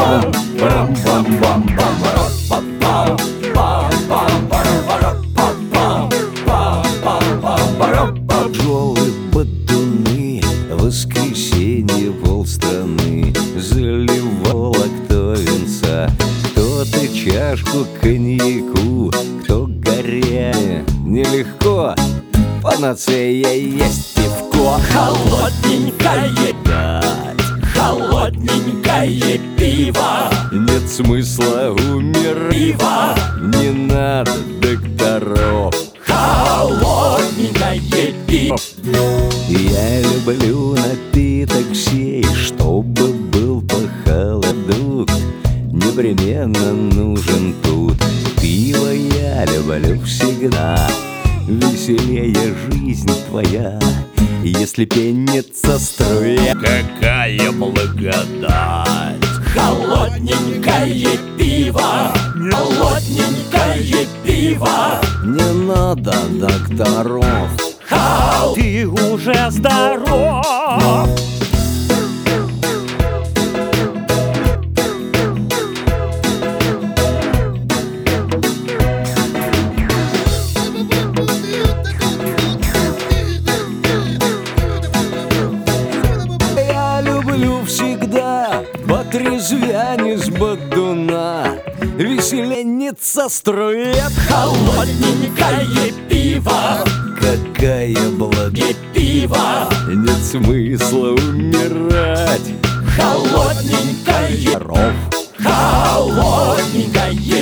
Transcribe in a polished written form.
Тяжелые бодуны, воскресенье полстраны заливало кто винца, кто-то чашку коньяку, кто горя. Нелегко, панацея есть пивко. Холодненькое Дать холодненькое пиво, нет смысла умирать, пиво, не надо докторов. холодненькое пиво. Я люблю напиток сей, чтобы был похолодук. Непременно нужен тут. Пиво я люблю всегда. Веселее жизнь твоя, если пенится струя. Какая благодать! Холодненькое пиво, холодненькое пиво. Не надо докторов. Ты уже здоров. Я люблю всегда потрезвянь из бодуна, веселенница струя. Холодненькое пиво, Какая благодать, пиво, нет смысла умирать. холодненькое, Здоров. холодненькое